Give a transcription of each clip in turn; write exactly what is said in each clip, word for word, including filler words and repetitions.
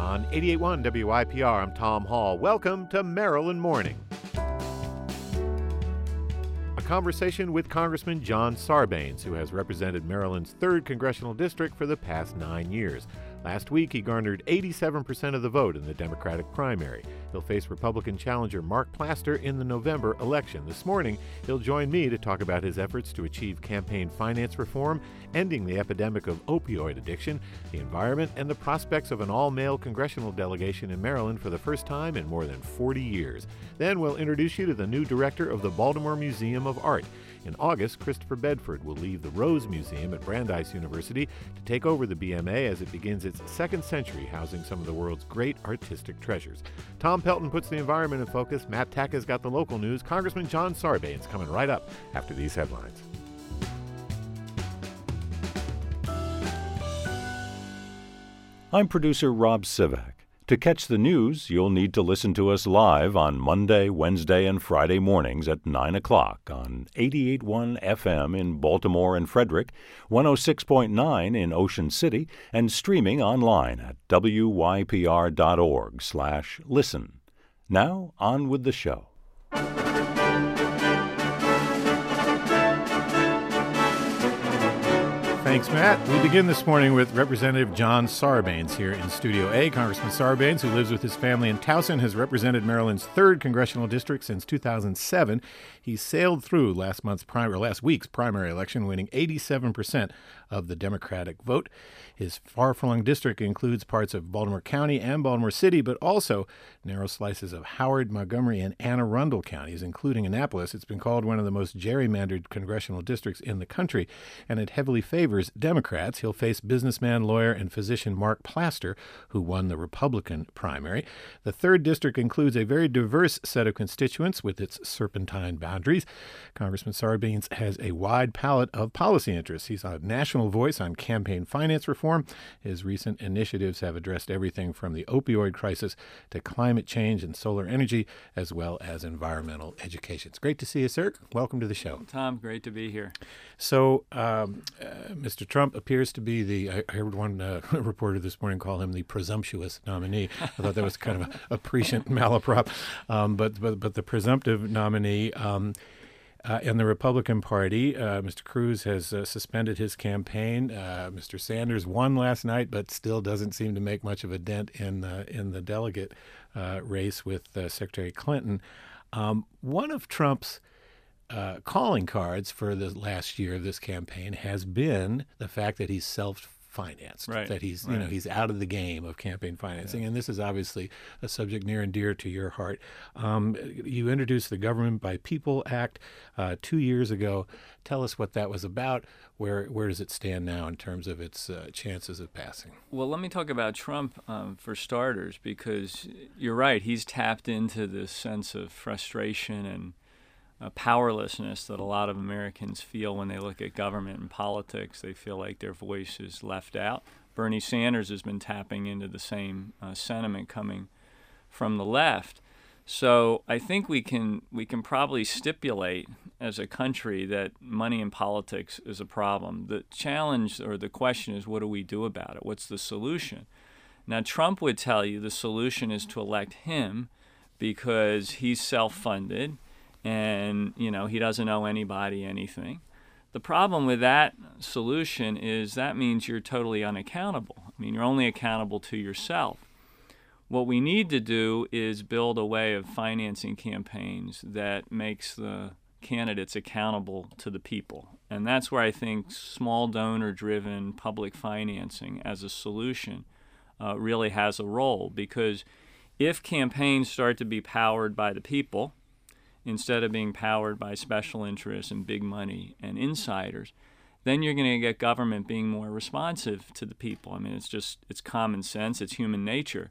On eighty-eight point one W Y P R, I'm Tom Hall. Welcome to Maryland Morning. A conversation with Congressman John Sarbanes, who has represented Maryland's third congressional district for the past nine years. Last week, he garnered eighty-seven percent of the vote in the Democratic primary. He'll face Republican challenger Mark Plaster in the November election. This morning, he'll join me to talk about his efforts to achieve campaign finance reform, ending the epidemic of opioid addiction, the environment, and the prospects of an all-male congressional delegation in Maryland for the first time in more than forty years. Then we'll introduce you to the new director of the Baltimore Museum of Art. In August, Christopher Bedford will leave the Rose Museum at Brandeis University to take over the B M A as it begins its second century, housing some of the world's great artistic treasures. Tom Pelton puts the environment in focus. Matt Tacka's got the local news. Congressman John Sarbanes coming right up after these headlines. I'm producer Rob Sivak. To catch the news, you'll need to listen to us live on Monday, Wednesday, and Friday mornings at nine o'clock on eighty-eight point one F M in Baltimore and Frederick, one oh six point nine in Ocean City, and streaming online at W Y P R dot org slash listen. Now, on with the show. Thanks, Matt. We begin this morning with Representative John Sarbanes here in Studio A. Congressman Sarbanes, who lives with his family in Towson, has represented Maryland's third congressional district since two thousand seven. He sailed through last month's prim- or last week's primary election, winning eighty-seven percent of the Democratic vote. His far-flung district includes parts of Baltimore County and Baltimore City, but also narrow slices of Howard, Montgomery, and Anne Arundel counties, including Annapolis. It's been called one of the most gerrymandered congressional districts in the country, and it heavily favors Democrats. He'll face businessman, lawyer, and physician Mark Plaster, who won the Republican primary. The third district includes a very diverse set of constituents with its serpentine boundaries. Congressman Sarbanes has a wide palette of policy interests. He's a national voice on campaign finance reform. His recent initiatives have addressed everything from the opioid crisis to climate change and solar energy, as well as environmental education. It's great to see you, sir. Welcome to the show. Tom, great to be here. So, um, uh, Mister Trump appears to be the, I heard one uh, reporter this morning call him the presumptuous nominee. I thought that was kind of a, a prescient malaprop, um, but, but but the presumptive nominee. Um, Uh, in the Republican Party, uh, Mister Cruz has uh, suspended his campaign. Uh, Mister Sanders won last night, but still doesn't seem to make much of a dent in uh, in the delegate uh, race with uh, Secretary Clinton. Um, one of Trump's uh, calling cards for the last year of this campaign has been the fact that he's self financed, right, that he's right. you know he's out of the game of campaign financing, yeah. And this is obviously a subject near and dear to your heart. Um, you introduced the Government by People Act uh, two years ago. Tell us what that was about. Where where does it stand now in terms of its uh, chances of passing? Well, let me talk about Trump um, for starters, because you're right. He's tapped into this sense of frustration and Uh, powerlessness that a lot of Americans feel when they look at government and politics. They feel like their voice is left out. Bernie Sanders has been tapping into the same uh, sentiment coming from the left. So I think we can we can probably stipulate as a country that money in politics is a problem. The challenge or the question is, what do we do about it? What's the solution? Now, Trump would tell you the solution is to elect him because he's self-funded, and, you know, he doesn't owe anybody anything. The problem with that solution is that means you're totally unaccountable. I mean, you're only accountable to yourself. What we need to do is build a way of financing campaigns that makes the candidates accountable to the people. And that's where I think small donor-driven public financing as a solution uh, really has a role. Because if campaigns start to be powered by the people, instead of being powered by special interests and big money and insiders, then you're going to get government being more responsive to the people. I mean, it's just, it's common sense, it's human nature.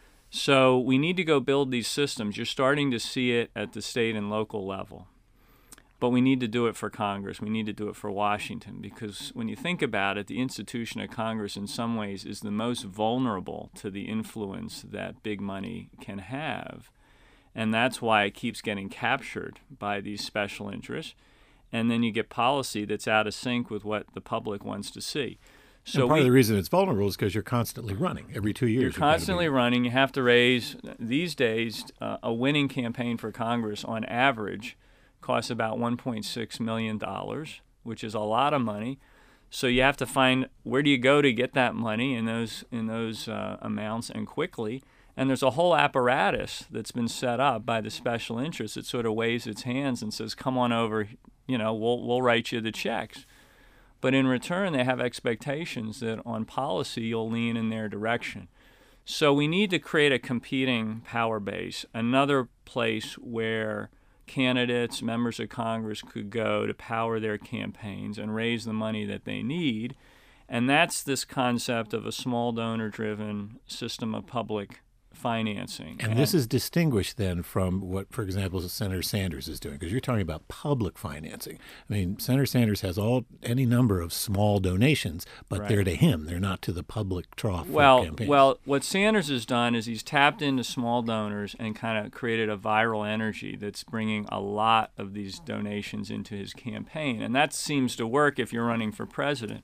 So we need to go build these systems. You're starting to see it at the state and local level. But we need to do it for Congress. We need to do it for Washington, because when you think about it, the institution of Congress in some ways is the most vulnerable to the influence that big money can have. And that's why it keeps getting captured by these special interests. And then you get policy that's out of sync with what the public wants to see. So and part we, of the reason it's vulnerable is because you're constantly running. Every two years, you're constantly be... running. You have to raise, these days, uh, a winning campaign for Congress on average costs about one point six million dollars, which is a lot of money. So you have to find, where do you go to get that money in those in those uh, amounts and quickly. And there's a whole apparatus that's been set up by the special interest that sort of waves its hands and says, come on over, you know, we'll we'll write you the checks. But in return, they have expectations that on policy you'll lean in their direction. So we need to create a competing power base, another place where candidates, members of Congress could go to power their campaigns and raise the money that they need. And that's this concept of a small donor-driven system of public financing. And, and this is distinguished then from what, for example, Senator Sanders is doing, because you're talking about public financing. I mean, Senator Sanders has all any number of small donations, but right. they're to him. They're not to the public trough well, campaigns. Well, what Sanders has done is he's tapped into small donors and kind of created a viral energy that's bringing a lot of these donations into his campaign. And that seems to work if you're running for president.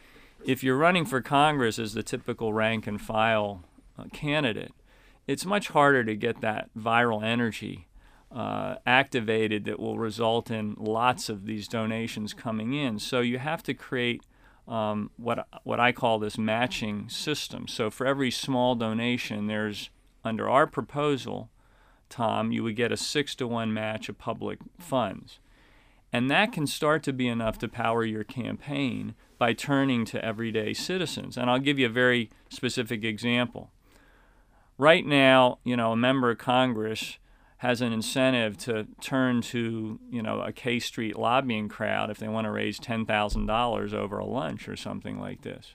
If you're running for Congress as the typical rank and file uh, candidate, it's much harder to get that viral energy uh, activated that will result in lots of these donations coming in. So you have to create um, what what I call this matching system. So for every small donation, there's, under our proposal, Tom, you would get a six to one match of public funds. And that can start to be enough to power your campaign by turning to everyday citizens. And I'll give you a very specific example. Right now, you know, a member of Congress has an incentive to turn to, you know, a K Street lobbying crowd if they want to raise ten thousand dollars over a lunch or something like this.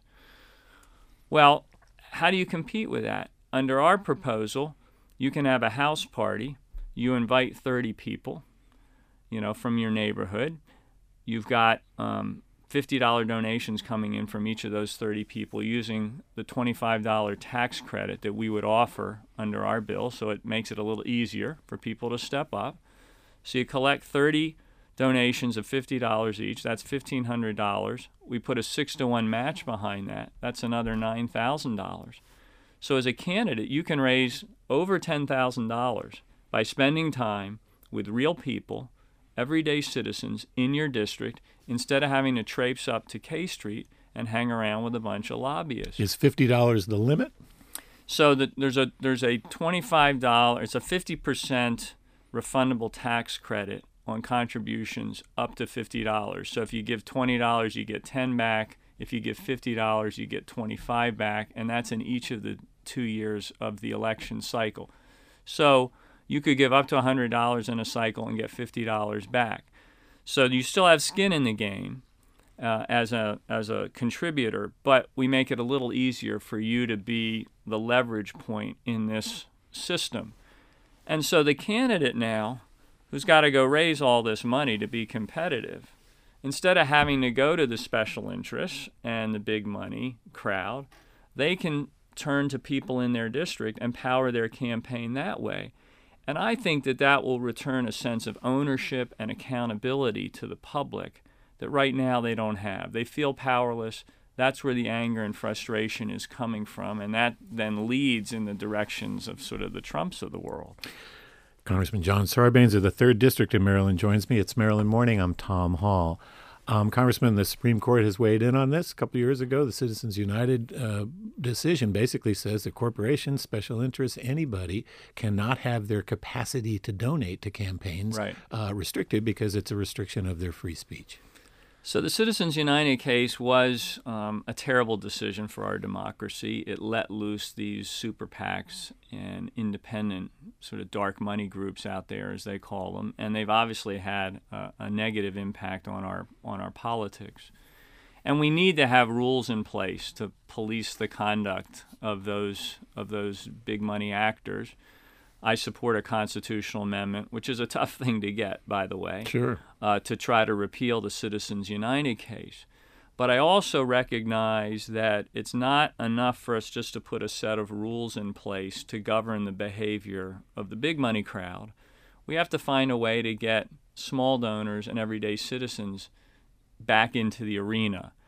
Well, how do you compete with that? Under our proposal, you can have a house party. You invite thirty people, you know, from your neighborhood. You've got um, fifty dollars donations coming in from each of those thirty people using the twenty-five dollars tax credit that we would offer under our bill, so it makes it a little easier for people to step up. So you collect thirty donations of fifty dollars each. That's fifteen hundred dollars. We put a six to one match behind that. That's another nine thousand dollars. So as a candidate, you can raise over ten thousand dollars by spending time with real people, everyday citizens in your district, instead of having to traipse up to K Street and hang around with a bunch of lobbyists. Is fifty dollars the limit? So the, there's a there's a twenty-five dollars, it's a fifty percent refundable tax credit on contributions up to fifty dollars. So if you give twenty dollars, you get ten back. If you give fifty dollars, you get twenty-five back, and that's in each of the two years of the election cycle. So you could give up to one hundred dollars in a cycle and get fifty dollars back. So you still have skin in the game uh, as a as a contributor, but we make it a little easier for you to be the leverage point in this system. And so the candidate now, who's got to go raise all this money to be competitive, instead of having to go to the special interests and the big money crowd, they can turn to people in their district and power their campaign that way. And I think that that will return a sense of ownership and accountability to the public that right now they don't have. They feel powerless. That's where the anger and frustration is coming from, and that then leads in the directions of sort of the Trumps of the world. Congressman John Sarbanes of the third District in Maryland joins me. It's Maryland Morning. I'm Tom Hall. Um, Congressman, the Supreme Court has weighed in on this a couple of years ago. The Citizens United uh, decision basically says that corporations, special interests, anybody cannot have their capacity to donate to campaigns right. uh, restricted because it's a restriction of their free speech. So the Citizens United case was um, a terrible decision for our democracy. It let loose these super PACs and independent sort of dark money groups out there, as they call them, and they've obviously had a, a negative impact on our on our politics. And we need to have rules in place to police the conduct of those of those big money actors. I support a constitutional amendment, which is a tough thing to get, by the way, sure. uh, to try to repeal the Citizens United case. But I also recognize that it's not enough for us just to put a set of rules in place to govern the behavior of the big money crowd. We have to find a way to get small donors and everyday citizens back into the arena.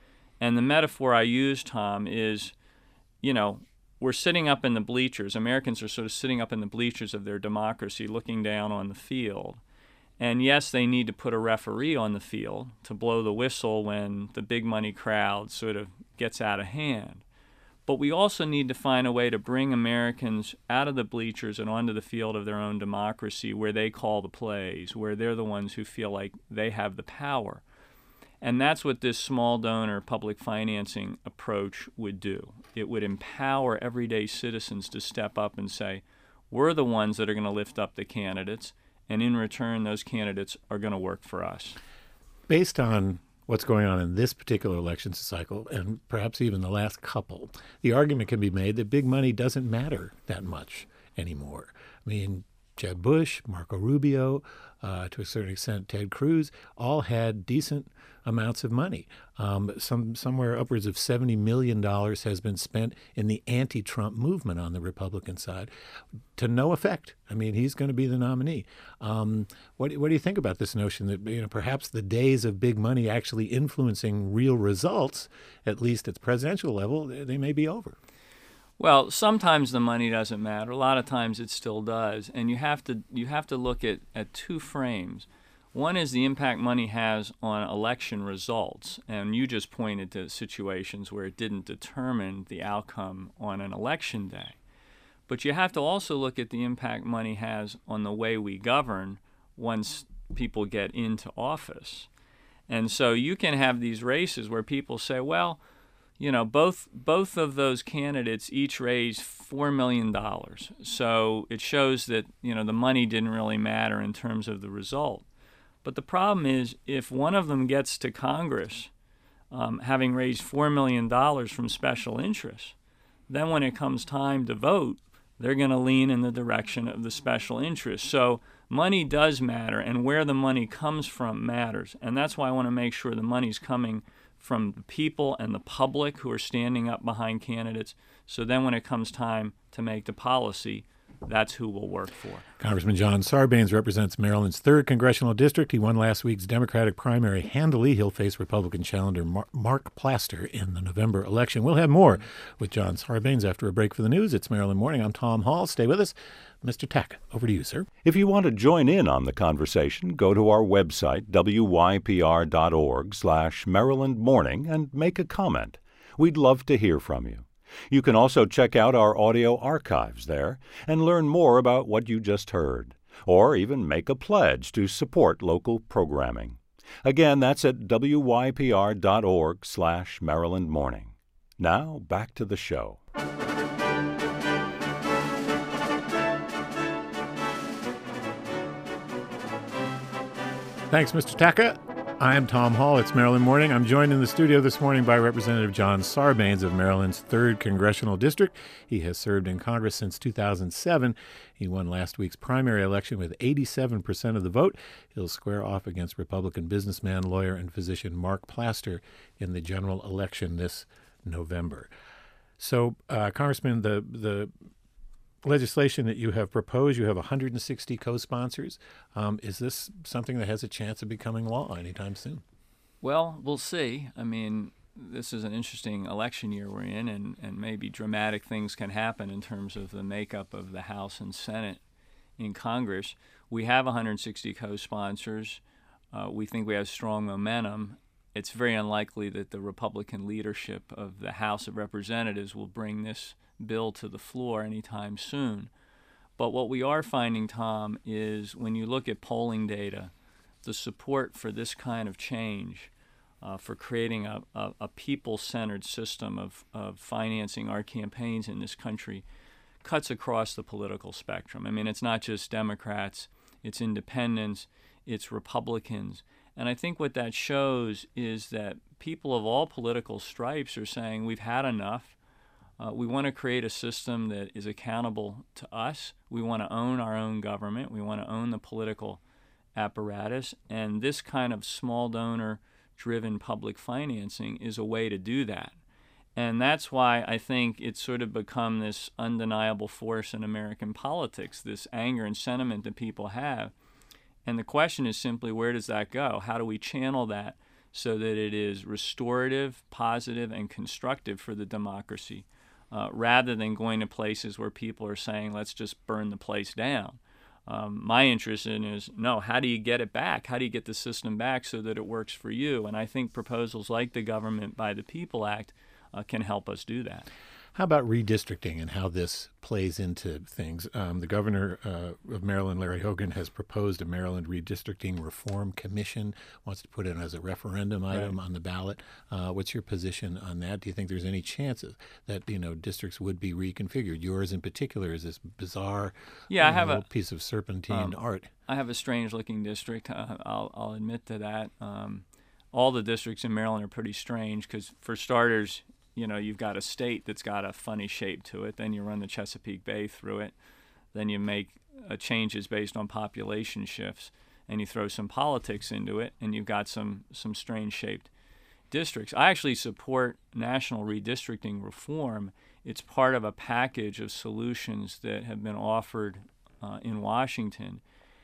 And the metaphor I use, Tom, is, you know, we're sitting up in the bleachers. Americans are sort of sitting up in the bleachers of their democracy, looking down on the field. And yes, they need to put a referee on the field to blow the whistle when the big money crowd sort of gets out of hand. But we also need to find a way to bring Americans out of the bleachers and onto the field of their own democracy, where they call the plays, where they're the ones who feel like they have the power. And that's what this small donor public financing approach would do. It would empower everyday citizens to step up and say, we're the ones that are going to lift up the candidates, and in return, those candidates are going to work for us. Based on what's going on in this particular election cycle, and perhaps even the last couple, the argument can be made that big money doesn't matter that much anymore. I mean, Jeb Bush, Marco Rubio, uh, to a certain extent Ted Cruz, all had decent amounts of money. Um, some somewhere upwards of seventy million dollars has been spent in the anti-Trump movement on the Republican side, to no effect. I mean, he's going to be the nominee. Um, what, what do you think about this notion that, you know, perhaps the days of big money actually influencing real results, at least at the presidential level, they may be over? Well, sometimes the money doesn't matter. A lot of times it still does. And you have to you have to look at, at two frames. One is the impact money has on election results. And you just pointed to situations where it didn't determine the outcome on an election day. But you have to also look at the impact money has on the way we govern once people get into office. And so you can have these races where people say, well, you know, both both of those candidates each raised four million dollars. So it shows that, you know, the money didn't really matter in terms of the result. But the problem is, if one of them gets to Congress um, having raised four million dollars from special interests, then when it comes time to vote, they're going to lean in the direction of the special interests. So money does matter, and where the money comes from matters. And that's why I want to make sure the money's coming from the people and the public who are standing up behind candidates. So then when it comes time to make the policy, that's who we'll work for. Congressman John Sarbanes represents Maryland's third congressional district. He won last week's Democratic primary handily. He'll face Republican challenger Mar- Mark Plaster in the November election. We'll have more with John Sarbanes after a break for the news. It's Maryland Morning. I'm Tom Hall. Stay with us. Mister Tack, over to you, sir. If you want to join in on the conversation, go to our website, w y p r dot org slash Maryland Morning, and make a comment. We'd love to hear from you. You can also check out our audio archives there and learn more about what you just heard, or even make a pledge to support local programming. Again, that's at w y p r dot org slash Maryland Morning. Now, back to the show. Thanks, Mister Taka. I'm Tom Hall. It's Maryland Morning. I'm joined in the studio this morning by Representative John Sarbanes of Maryland's third Congressional District. He has served in Congress since two thousand seven. He won last week's primary election with eighty-seven percent of the vote. He'll square off against Republican businessman, lawyer, and physician Mark Plaster in the general election this November. So, uh, Congressman, the the legislation that you have proposed, you have one hundred sixty co-sponsors. Um, is this something that has a chance of becoming law anytime soon? Well, we'll see. I mean, this is an interesting election year we're in, and, and maybe dramatic things can happen in terms of the makeup of the House and Senate in Congress. We have one hundred sixty co-sponsors. Uh, we think we have strong momentum. It's very unlikely that the Republican leadership of the House of Representatives will bring this bill to the floor anytime soon. But what we are finding, Tom, is when you look at polling data, the support for this kind of change, uh, for creating a, a, a people-centered system of, of financing our campaigns in this country, cuts across the political spectrum. I mean, it's not just Democrats, it's independents, it's Republicans. And I think what that shows is that people of all political stripes are saying we've had enough. Uh, we want to create a system that is accountable to us. We want to own our own government. We want to own the political apparatus. And this kind of small donor-driven public financing is a way to do that. And that's why I think it's sort of become this undeniable force in American politics, this anger and sentiment that people have. And the question is simply, where does that go? How do we channel that so that it is restorative, positive, and constructive for the democracy, uh, rather than going to places where people are saying, let's just burn the place down. Um, my interest in is, no, how do you get it back? How do you get the system back so that it works for you? And I think proposals like the Government by the People Act uh, can help us do that. How about redistricting and how this plays into things? Um, the governor uh, of Maryland, Larry Hogan, has proposed a Maryland Redistricting Reform Commission, wants to put it as a referendum item Right. on the ballot. Uh, what's your position on that? Do you think there's any chances that, you know, districts would be reconfigured? Yours in particular is this bizarre Yeah, I you know, have a little piece of serpentine um, art. I have a strange-looking district. Uh, I'll, I'll admit to that. Um, all the districts in Maryland are pretty strange because, for starters, you know, you've got a state that's got a funny shape to it. Then you run the Chesapeake Bay through it. Then you make uh, changes based on population shifts, and you throw some politics into it, and you've got some some strange-shaped districts. I actually support national redistricting reform. It's part of a package of solutions that have been offered uh, in Washington,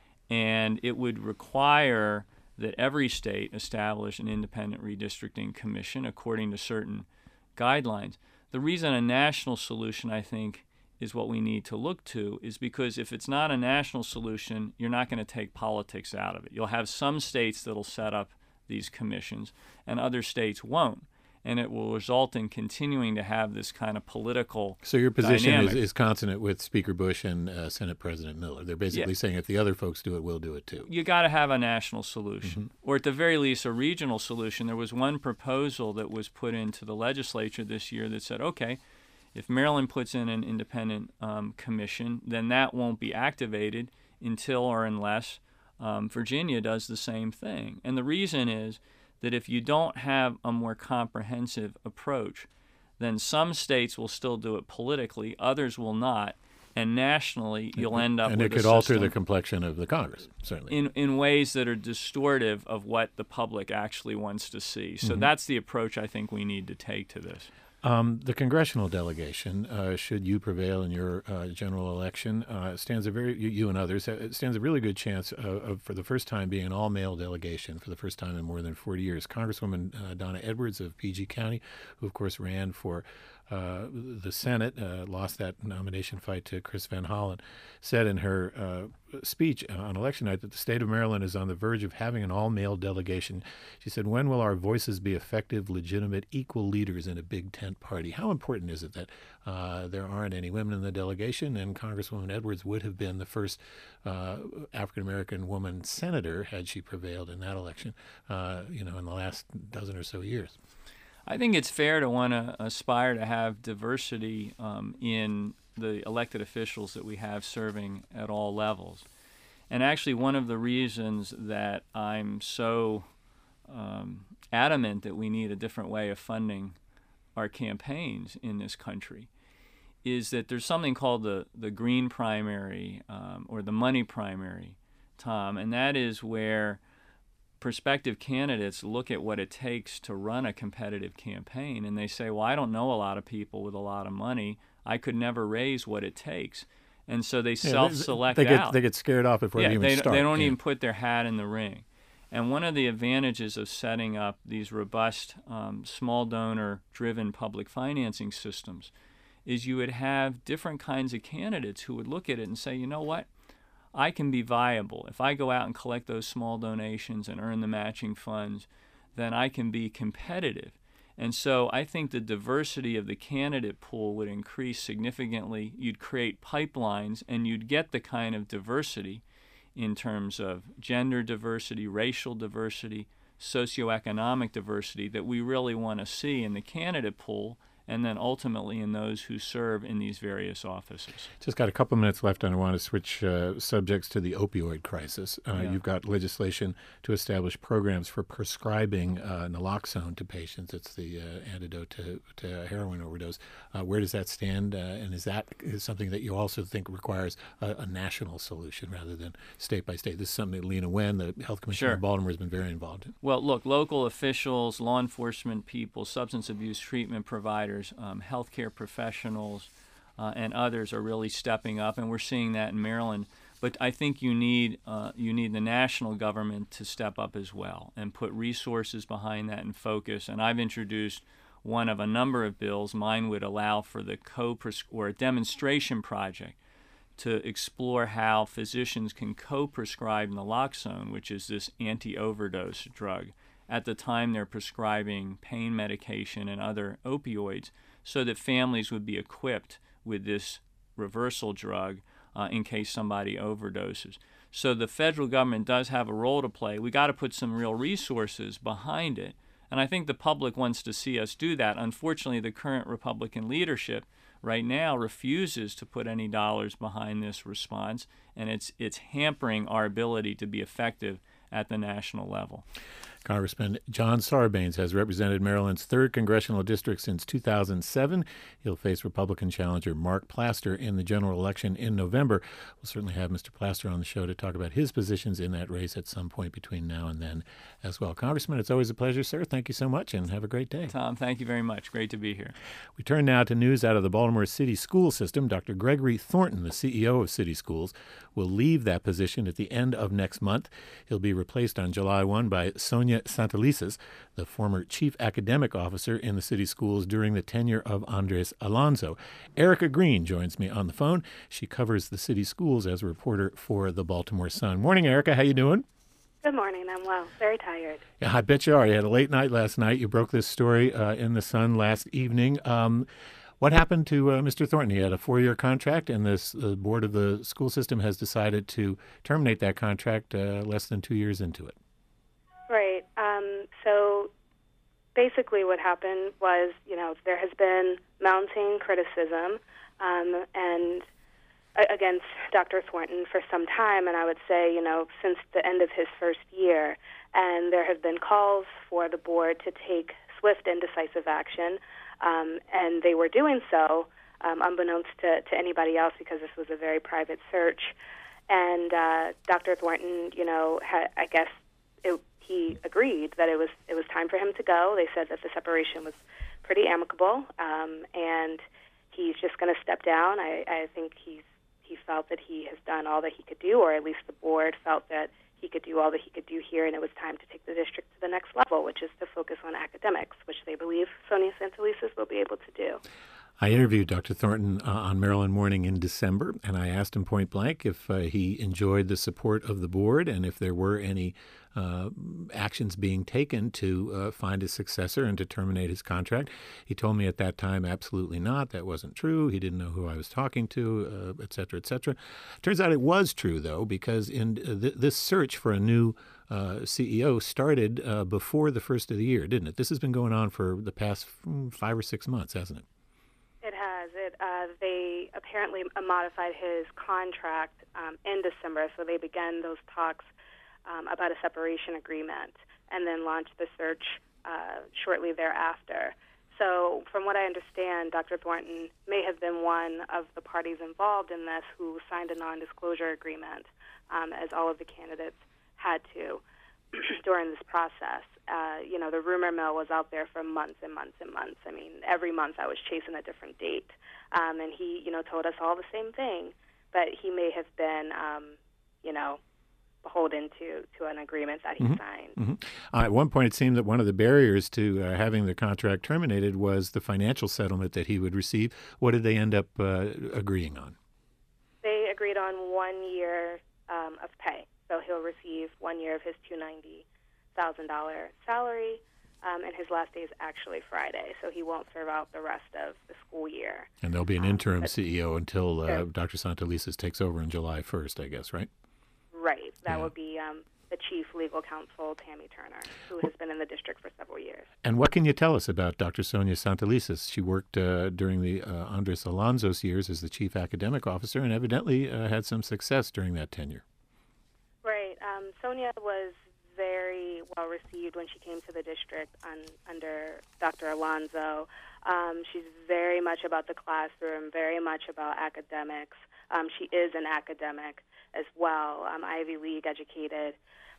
and it would require that every state establish an independent redistricting commission according to certain guidelines. The reason a national solution, I think, is what we need to look to is because if it's not a national solution, you're not going to take politics out of it. You'll have some states that'll set up these commissions and other states won't. And it will result in continuing to have this kind of political So your position is, dynamic. is consonant with Speaker Bush and uh, Senate President Miller. They're basically Yeah. saying if the other folks do it, we'll do it too. You got to have a national solution, Mm-hmm. or at the very least, a regional solution. There was one proposal that was put into the legislature this year that said, okay, if Maryland puts in an independent um, commission, then that won't be activated until or unless um, Virginia does the same thing. And the reason is that if you don't have a more comprehensive approach, then some states will still do it politically, others will not, and nationally you'll end up and with it could a alter system the complexion of the Congress, certainly. in in ways that are distortive of what the public actually wants to see. So that's the approach I think we need to take to this. Um, the congressional delegation, uh, should you prevail in your uh, general election, uh, stands a very you, you and others uh, it stands a really good chance of, of, for the first time, being an all-male delegation for the first time in more than forty years. Congresswoman uh, Donna Edwards of P G County, who of course ran for uh, the Senate, uh, lost that nomination fight to Chris Van Hollen, said in her uh, speech on election night that the state of Maryland is on the verge of having an all-male delegation. She said, "When will our voices be effective, legitimate, equal leaders in a big tent party?" How important is it that uh, there aren't any women in the delegation? And Congresswoman Edwards would have been the first uh, African-American woman senator had she prevailed in that election, uh, you know, in the last dozen or so years. I think it's fair to want to aspire to have diversity um, in the elected officials that we have serving at all levels. And actually, one of the reasons that I'm so um, adamant that we need a different way of funding our campaigns in this country is that there's something called the, the green primary um, or the money primary, Tom, and that is where prospective candidates look at what it takes to run a competitive campaign, and they say, well, I don't know a lot of people with a lot of money. I could never raise what it takes. And so they Yeah, self-select they, they get, out. They get scared off before yeah, they even they, start. they don't yeah. even put their hat in the ring. And one of the advantages of setting up these robust, um, small donor-driven public financing systems is you would have different kinds of candidates who would look at it and say, you know what? I can be viable. If I go out and collect those small donations and earn the matching funds, then I can be competitive. And so I think the diversity of the candidate pool would increase significantly. You'd create pipelines, and you'd get the kind of diversity in terms of gender diversity, racial diversity, socioeconomic diversity that we really want to see in the candidate pool, and then ultimately in those who serve in these various offices. Just got a couple minutes left, and I want to switch uh, subjects to the opioid crisis. Uh, Yeah. You've got legislation to establish programs for prescribing uh, naloxone to patients. It's the uh, antidote to, to heroin overdose. Uh, where does that stand? Uh, and is that is something that you also think requires a, a national solution rather than state by state? This is something that Lena Wen, the health commissioner Sure. of Baltimore, has been very involved in. Well, look, local officials, law enforcement people, substance abuse treatment providers, um, healthcare professionals, uh, and others are really stepping up, and we're seeing that in Maryland. But I think you need uh, you need the national government to step up as well and put resources behind that and focus. And I've introduced one of a number of bills. Mine would allow for the co or a demonstration project to explore how physicians can co-prescribe naloxone, which is this anti-overdose drug, at the time they're prescribing pain medication and other opioids, so that families would be equipped with this reversal drug uh, in case somebody overdoses. So the federal government does have a role to play. We got to put some real resources behind it, and I think the public wants to see us do that. Unfortunately, the current Republican leadership right now refuses to put any dollars behind this response, and it's it's hampering our ability to be effective at the national level. Congressman John Sarbanes has represented Maryland's third congressional district since two thousand seven. He'll face Republican challenger Mark Plaster in the general election in November. We'll certainly have Mister Plaster on the show to talk about his positions in that race at some point between now and then as well. Congressman, it's always a pleasure, sir. Thank you so much, and have a great day. Tom, thank you very much. Great to be here. We turn now to news out of the Baltimore City school system. Doctor Gregory Thornton, the C E O of City Schools, will leave that position at the end of next month. He'll be replaced on July first by Sonia Santelices, the former chief academic officer in the city schools during the tenure of Andres Alonso. Erica Green joins me on the phone. She covers the city schools as a reporter for the Baltimore Sun. Morning, Erica. How you doing? Good morning. I'm well. Very tired. Yeah, I bet you are. You had a late night last night. You broke this story uh, in the Sun last evening. Um, what happened to uh, Mister Thornton? He had a four-year contract, and this uh, board of the school system has decided to terminate that contract uh, less than two years into it. Right. Um, so basically what happened was, you know, there has been mounting criticism um, and against Doctor Thornton for some time, and I would say, you know, since the end of his first year. And there have been calls for the board to take swift and decisive action, um, and they were doing so um, unbeknownst to, to anybody else because this was a very private search. And uh, Doctor Thornton, you know, ha- I guess it, he agreed that it was it was time for him to go. They said that the separation was pretty amicable, um, and he's just going to step down. I, I think he's he felt that he has done all that he could do, or at least the board felt that he could do all that he could do here, and it was time to take the district to the next level, which is to focus on academics, which they believe Sonia Santelices will be able to do. I interviewed Doctor Thornton uh, on Maryland Morning in December, and I asked him point blank if uh, he enjoyed the support of the board and if there were any uh, actions being taken to uh, find a successor and to terminate his contract. He told me at that time, absolutely not. That wasn't true. He didn't know who I was talking to, uh, et cetera, et cetera. Turns out it was true, though, because in uh, th- this search for a new uh, C E O started uh, before the first of the year, didn't it? This has been going on for the past mm, five or six months, hasn't it? It has. It. Uh, they apparently modified his contract um, in December, so they began those talks um, about a separation agreement and then launched the search uh, shortly thereafter. So from what I understand, Doctor Thornton may have been one of the parties involved in this who signed a non-disclosure agreement, um, as all of the candidates had to during this process. Uh, you know, the rumor mill was out there for months and months and months. I mean, every month I was chasing a different date. Um, and he, you know, told us all the same thing. But he may have been, um, you know, beholden to, to an agreement that he mm-hmm. signed. Mm-hmm. Uh, at one point, it seemed that one of the barriers to uh, having the contract terminated was the financial settlement that he would receive. What did they end up uh, agreeing on? They agreed on one year um, of pay. So he'll receive one year of his two hundred ninety thousand dollars salary, um, and his last day is actually Friday, so he won't serve out the rest of the school year. And there'll be an interim um, C E O until uh, sure. Doctor Santelices takes over on July first, I guess, right? Right. That yeah. would be um, the chief legal counsel, Tammy Turner, who has been in the district for several years. And what can you tell us about Doctor Sonia Santelices? She worked uh, during the uh, Andres Alonso's years as the chief academic officer and evidently uh, had some success during that tenure. Right. Um, Sonia was very well received when she came to the district on, under Doctor Alonso. Um, she's very much about the classroom, very much about academics. Um, she is an academic as well, um, Ivy League educated,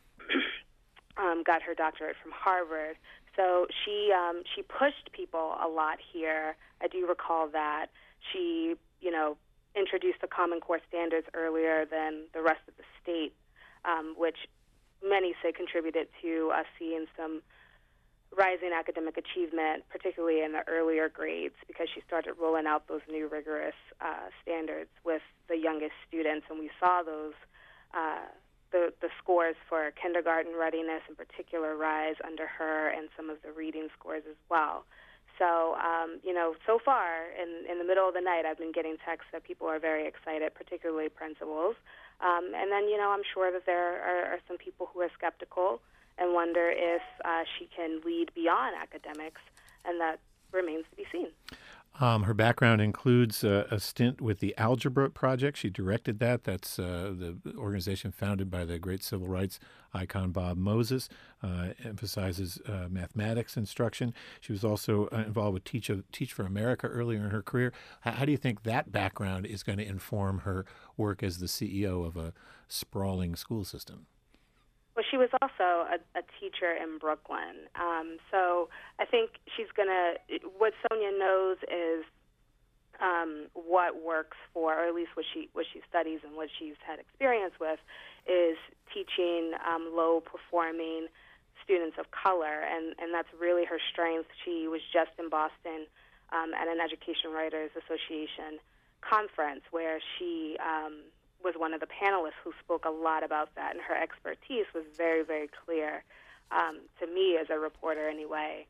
um, got her doctorate from Harvard. So she um, she pushed people a lot here. I do recall that. She, you know, introduced the Common Core standards earlier than the rest of the state, um, which many say contributed to us seeing some rising academic achievement, particularly in the earlier grades, because she started rolling out those new rigorous uh, standards with the youngest students, and we saw those uh, the, the scores for kindergarten readiness in particular rise under her, and some of the reading scores as well. So, um, you know, so far, in, in the middle of the night, I've been getting texts that people are very excited, particularly principals. Um, and then, you know, I'm sure that there are, are some people who are skeptical and wonder if uh, she can lead beyond academics, and that remains to be seen. Um, her background includes uh, a stint with the Algebra Project. She directed that. That's uh, the organization founded by the great civil rights icon Bob Moses, uh, emphasizes uh, mathematics instruction. She was also uh, involved with Teach, Teach for America earlier in her career. How, how do you think that background is going to inform her work as the C E O of a sprawling school system? Well, she was also a, a teacher in Brooklyn. Um, so I think she's going to, what Sonia knows is um, what works for, or at least what she what she studies and what she's had experience with, is teaching um, low-performing students of color, and, and that's really her strength. She was just in Boston um, at an Education Writers Association conference where she um, was one of the panelists who spoke a lot about that, and her expertise was very, very clear um, to me as a reporter anyway.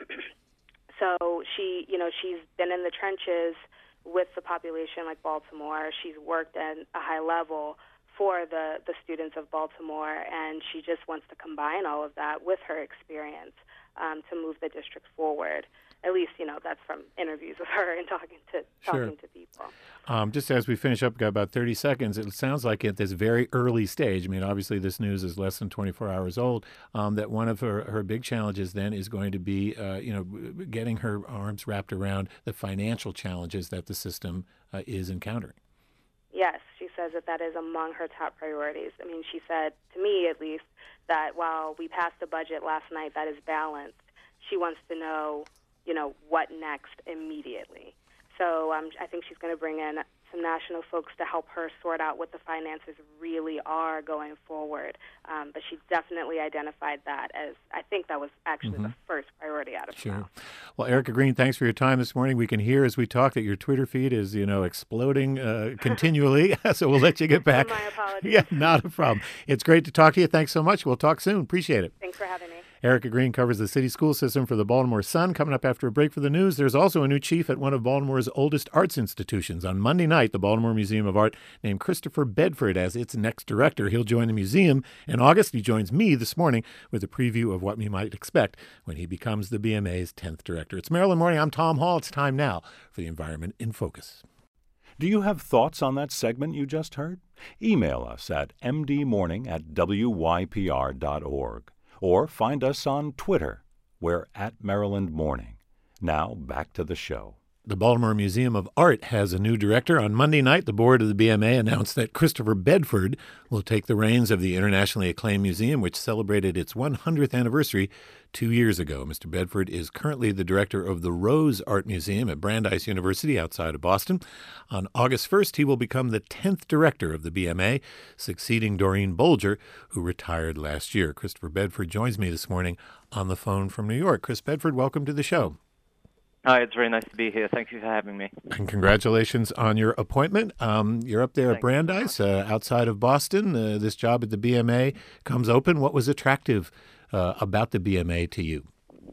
So she, you know, she's been in the trenches with the population like Baltimore. She's worked at a high level for the, the students of Baltimore, and she just wants to combine all of that with her experience um, to move the district forward. At least, you know, that's from interviews with her and talking to Sure. talking to people. Um, just as we finish up, got about thirty seconds. It sounds like at this very early stage, I mean, obviously this news is less than twenty-four hours old, um, that one of her, her big challenges then is going to be, uh, you know, getting her arms wrapped around the financial challenges that the system uh, is encountering. Yes, she says that that is among her top priorities. I mean, she said, to me at least, that while we passed the budget last night that is balanced, she wants to know, you know, what next immediately. So um, I think she's going to bring in some national folks to help her sort out what the finances really are going forward. Um, but she definitely identified that as, I think that was actually mm-hmm. the first priority out of her mouth. Well, Erica Green, thanks for your time this morning. We can hear as we talk that your Twitter feed is, you know, exploding uh, continually. So we'll let you get back. My apologies. Yeah, not a problem. It's great to talk to you. Thanks so much. We'll talk soon. Appreciate it. Thanks for having me. Erica Green covers the city school system for the Baltimore Sun. Coming up after a break for the news, there's also a new chief at one of Baltimore's oldest arts institutions. On Monday night, the Baltimore Museum of Art named Christopher Bedford as its next director. He'll join the museum in August. He joins me this morning with a preview of what we might expect when he becomes the B M A's tenth director. It's Maryland Morning. I'm Tom Hall. It's time now for the Environment in Focus. Do you have thoughts on that segment you just heard? Email us at m d morning at w y p r dot org. Or find us on Twitter. We're at Maryland Morning. Now, back to the show. The Baltimore Museum of Art has a new director. On Monday night, the board of the B M A announced that Christopher Bedford will take the reins of the internationally acclaimed museum, which celebrated its one hundredth anniversary two years ago. Mister Bedford is currently the director of the Rose Art Museum at Brandeis University outside of Boston. On August first, he will become the tenth director of the B M A, succeeding Doreen Bolger, who retired last year. Christopher Bedford joins me this morning on the phone from New York. Chris Bedford, welcome to the show. Hi, it's very nice to be here. Thank you for having me. And congratulations on your appointment. Um, you're up there at Brandeis, uh, outside of Boston. Uh, this job at the B M A comes open. What was attractive uh, about the B M A to you?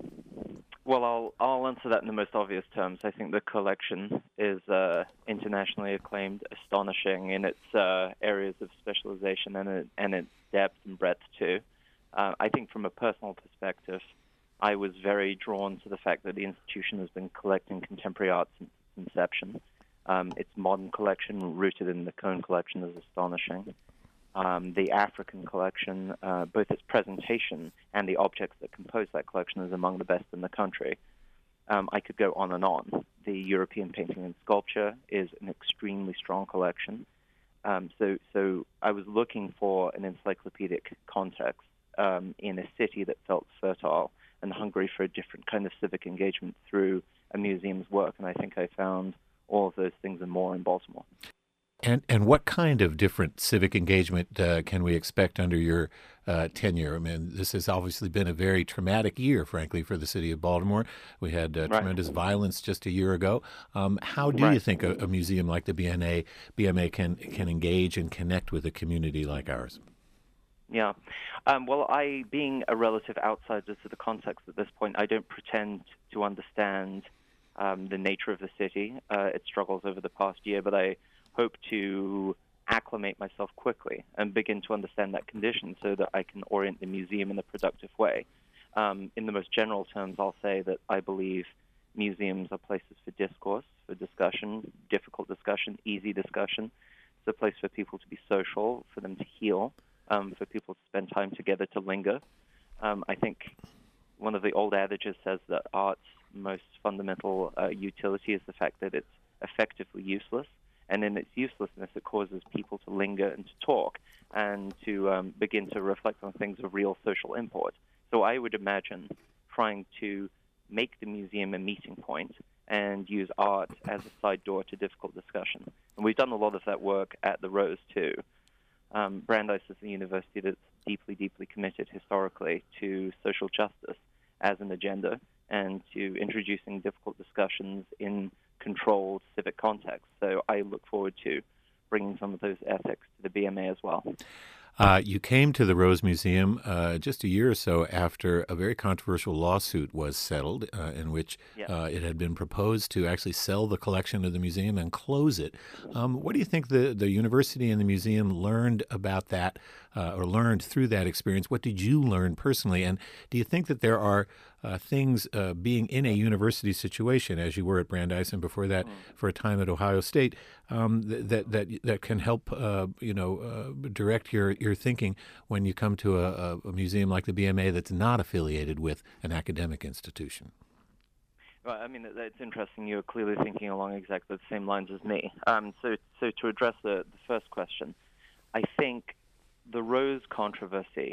Well, I'll I'll answer that in the most obvious terms. I think the collection is uh, internationally acclaimed, astonishing in its uh, areas of specialization and, it, and its depth and breadth, too. Uh, I think from a personal perspective, I was very drawn to the fact that the institution has been collecting contemporary art since its inception. Um, its modern collection, rooted in the Cone collection, is astonishing. Um, the African collection, uh, both its presentation and the objects that compose that collection, is among the best in the country. Um, I could go on and on. The European painting and sculpture is an extremely strong collection. Um, so, so I was looking for an encyclopedic context um, in a city that felt fertile and hungry for a different kind of civic engagement through a museum's work. And I think I found all of those things and more in Baltimore. And and what kind of different civic engagement uh, can we expect under your uh, tenure? I mean, this has obviously been a very traumatic year, frankly, for the city of Baltimore. We had uh, Right. tremendous violence just a year ago. Um, how do Right. you think a, a museum like the B M A B M A can can engage and connect with a community like ours? Yeah. Um, well, I, being a relative outsider to the context at this point, I don't pretend to understand um, the nature of the city, uh, its struggles over the past year, but I hope to acclimate myself quickly and begin to understand that condition so that I can orient the museum in a productive way. Um, in the most general terms, I'll say that I believe museums are places for discourse, for discussion, difficult discussion, easy discussion. It's a place for people to be social, for them to heal, um, for people to spend time together, to linger. Um, I think one of the old adages says that art's most fundamental uh, utility is the fact that it's effectively useless. And in its uselessness, it causes people to linger and to talk and to um, begin to reflect on things of real social import. So I would imagine trying to make the museum a meeting point and use art as a side door to difficult discussion. And we've done a lot of that work at the Rose, too. Um, Brandeis is a university that's deeply, deeply committed historically to social justice as an agenda and to introducing difficult discussions in controlled civic context. So I look forward to bringing some of those ethics to the B M A as well. Uh, you came to the Rose Museum uh, just a year or so after a very controversial lawsuit was settled uh, in which Yeah. uh, it had been proposed to actually sell the collection of the museum and close it. Um, what do you think the, the university and the museum learned about that uh, or learned through that experience? What did you learn personally? And do you think that there are uh, things uh, being in a university situation, as you were at Brandeis and before that mm. for a time at Ohio State, um, that, that that can help uh, you know uh, direct your, your thinking when you come to a, a museum like the B M A that's not affiliated with an academic institution? Well, I mean, it's interesting. You're clearly thinking along exactly the same lines as me. Um, so, so to address the, the first question, I think the Rose controversy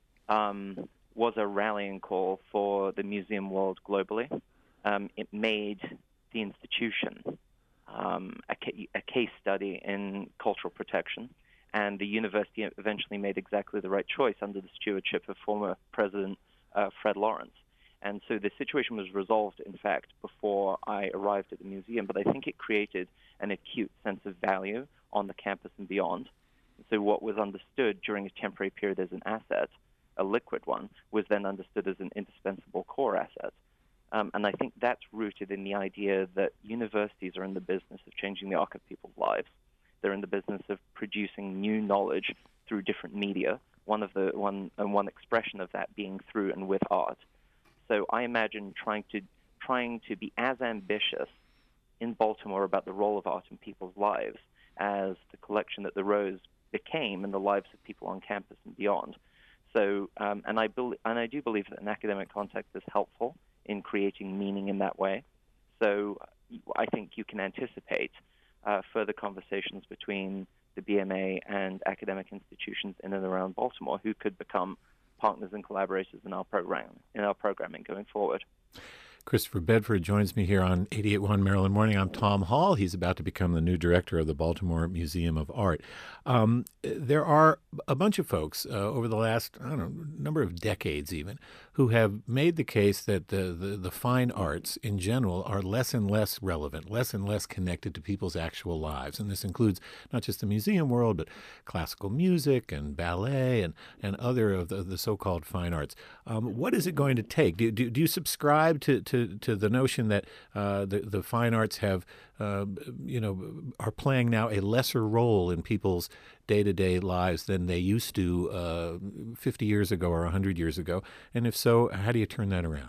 um, was a rallying call for the museum world globally. Um, it made the institution um, a, ca- a case study in cultural protection, and the university eventually made exactly the right choice under the stewardship of former President uh, Fred Lawrence. And so the situation was resolved, in fact, before I arrived at the museum, but I think it created an acute sense of value on the campus and beyond. So what was understood during a temporary period as an asset, a liquid one, was then understood as an indispensable core asset. Um, and I think that's rooted in the idea that universities are in the business of changing the arc of people's lives. They're in the business of producing new knowledge through different media, one of the one and one expression of that being through and with art. So I imagine trying to trying to be as ambitious in Baltimore about the role of art in people's lives as the collection that the Rose became in the lives of people on campus and beyond. So, um, and I be- and I do believe that an academic context is helpful in creating meaning in that way. So, I think you can anticipate uh, further conversations between the B M A and academic institutions in and around Baltimore who could become partners and collaborators in our program in our programming going forward. Christopher Bedford joins me here on eighty-eight point one Maryland Morning. I'm Tom Hall. He's about to become the new director of the Baltimore Museum of Art. Um, there are a bunch of folks uh, over the last, I don't know, number of decades even, who have made the case that the, the, the fine arts in general are less and less relevant, less and less connected to people's actual lives. And this includes not just the museum world, but classical music and ballet and, and other of the, the so-called fine arts. Um, what is it going to take? Do, do, do you subscribe to, to, to the notion that uh, the, the fine arts have, uh, you know, are playing now a lesser role in people's day-to-day lives than they used to uh, fifty years ago or one hundred years ago? And if so, how do you turn that around?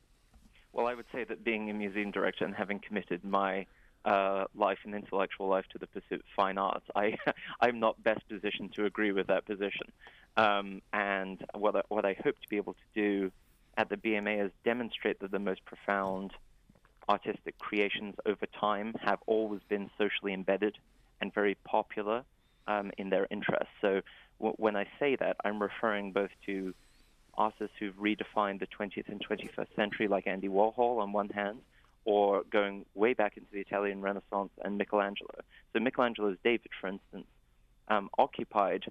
Well, I would say that being a museum director and having committed my uh, life and intellectual life to the pursuit of fine arts, I, I'm not best positioned to agree with that position. Um, and what I, what I hope to be able to do at the B M A is demonstrate that the most profound artistic creations over time have always been socially embedded and very popular um, in their interests. So w- when I say that, I'm referring both to artists who've redefined the twentieth and twenty-first century, like Andy Warhol on one hand, or going way back into the Italian Renaissance and Michelangelo. So Michelangelo's David, for instance, um, occupied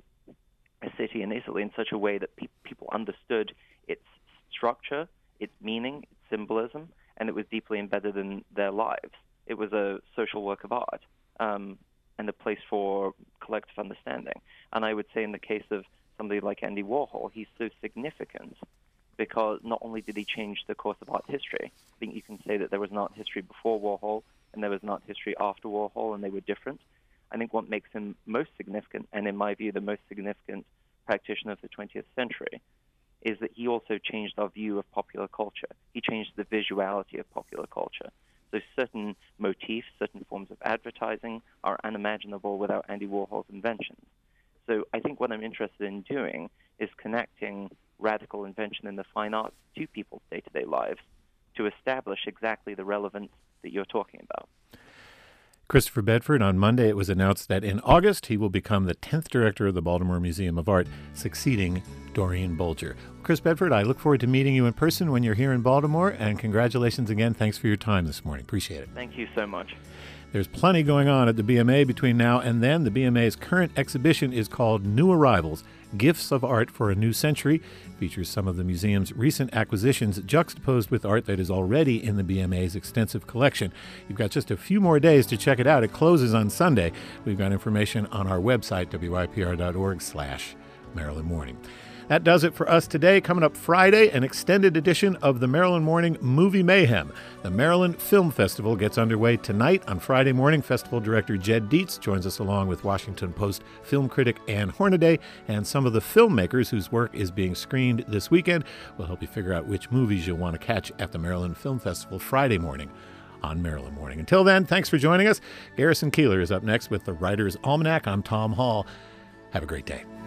a city in Italy in such a way that pe- people understood its structure, its meaning, its symbolism, and it was deeply embedded in their lives. It was a social work of art um, and a place for collective understanding. And I would say in the case of somebody like Andy Warhol, he's so significant because not only did he change the course of art history, I think you can say that there was an art history before Warhol and there was an art history after Warhol, and they were different. I think what makes him most significant, and in my view the most significant practitioner of the twentieth century, is that he also changed our view of popular culture. He changed the visuality of popular culture. So certain motifs, certain forms of advertising are unimaginable without Andy Warhol's inventions. So I think what I'm interested in doing is connecting radical invention in the fine arts to people's day-to-day lives to establish exactly the relevance that you're talking about. Christopher Bedford, on Monday it was announced that in August he will become the tenth director of the Baltimore Museum of Art, succeeding Doreen Bolger. Chris Bedford, I look forward to meeting you in person when you're here in Baltimore, and congratulations again. Thanks for your time this morning. Appreciate it. Thank you so much. There's plenty going on at the B M A between now and then. The B M A's current exhibition is called New Arrivals, Gifts of Art for a New Century. Features some of the museum's recent acquisitions juxtaposed with art that is already in the B M A's extensive collection. You've got just a few more days to check it out. It closes on Sunday. We've got information on our website, W Y P R dot org slash Maryland Morning. That does it for us today. Coming up Friday, an extended edition of the Maryland Morning Movie Mayhem. The Maryland Film Festival gets underway tonight. On Friday morning, festival director Jed Dietz joins us along with Washington Post film critic Ann Hornaday and some of the filmmakers whose work is being screened this weekend. We'll help you figure out which movies you'll want to catch at the Maryland Film Festival Friday morning on Maryland Morning. Until then, thanks for joining us. Garrison Keillor is up next with the Writer's Almanac. I'm Tom Hall. Have a great day.